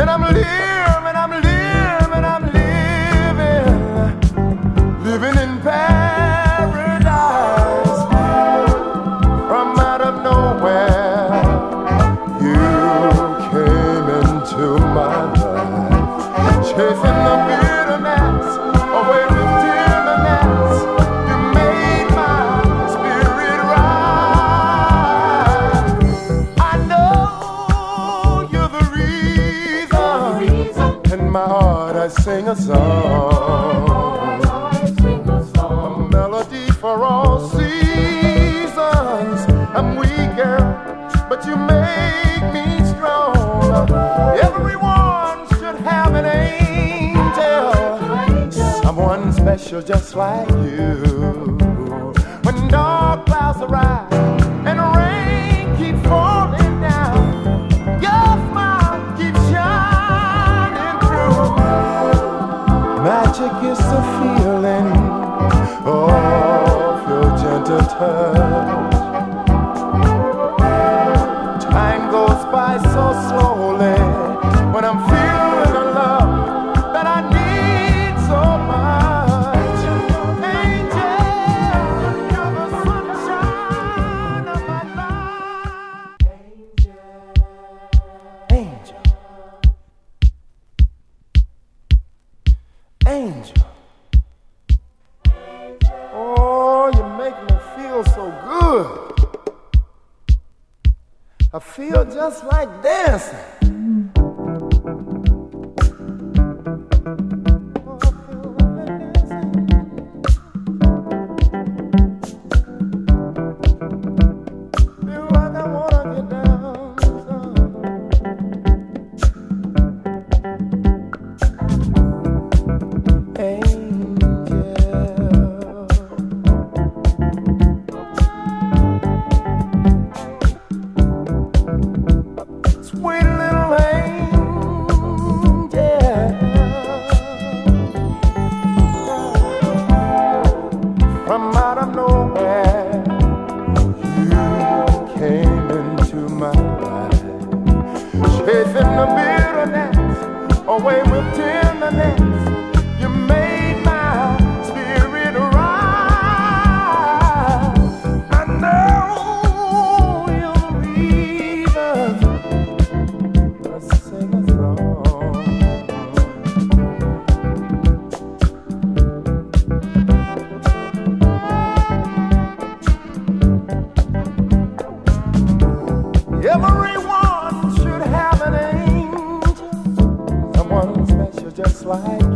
I'm living, I'm living, I'm living in paradise. From out of nowhere, you came into my life, chasing the bitterness away with tenderness. You made my spirit rise. I know you're the reason. In my heart I sing a song, a melody for all seasons. I'm weak, girl, but you make me strong. Everyone should have an angel, someone special just like you. When dark clouds arise and rain keeps falling down, your smile keeps shining through. Magic is the feeling of your gentle touch. Time goes by so slowly when I'm feeling the love that I need so much. Angel, you're the sunshine of my life. Angel, angel. Oh, you make me feel so good. I feel just like dancing. Oh, I feel like dancing. Feel like I wanna get down. Sweet little angel, from out of nowhere, you came into my life, chasing the bitterness away with tenderness. You made my spirit rise. I know you're the reason. Sing a song. Everyone should have an angel, someone special just like